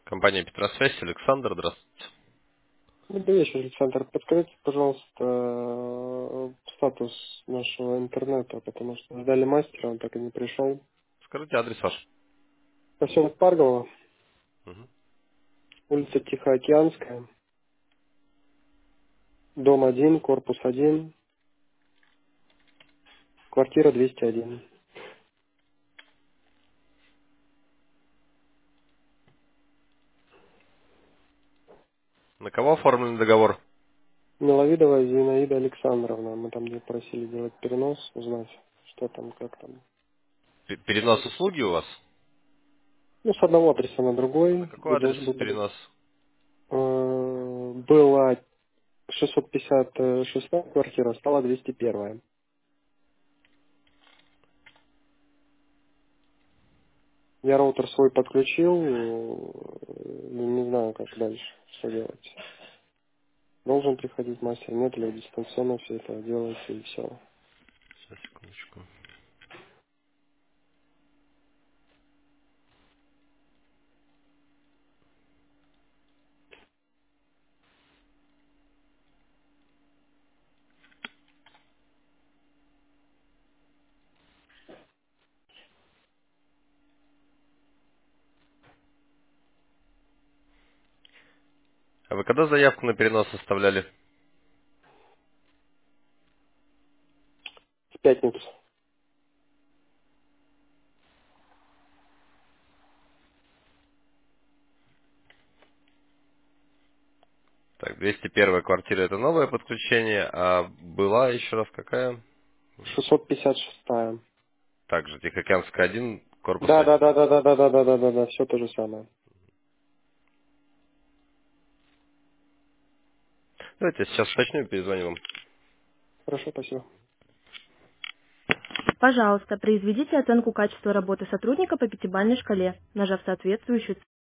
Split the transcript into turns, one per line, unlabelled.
Компания Петросвязь, Александр, здравствуйте.
Добрый вечер, Александр. Подскажите, пожалуйста, статус нашего интернета, потому что ждали мастера, он так и не пришел.
Скажите адрес ваш.
Поселок Паргово,
Мгм.
улица Тихоокеанская, дом 1, корпус 1, квартира 201.
На кого оформлен договор?
Миловидова Зинаида Александровна. Мы там где просили делать перенос, узнать, что там, как там.
Перенос услуги у вас?
Ну, с одного адреса на
На
другой,
какой
и
адрес
должен был быть.
перенос?
Была 656 квартира, стала 201. Я роутер свой подключил, не знаю, как дальше, что делать. Должен приходить мастер, нет ли, дистанционно все это делается и все.
Сейчас, секундочку. А вы когда заявку на перенос оставляли?
В пятницу.
Так, 201 квартира это новое подключение, а была еще раз какая?
656.
Также Тихоокеанская 1, корпус
Да, да,
1.
да, да, да, да, да, да, да, да, да, все то же самое.
Давайте я сейчас уточню и перезвоню вам.
Хорошо, спасибо.
Пожалуйста, произведите оценку качества работы сотрудника по пятибалльной шкале, нажав соответствующую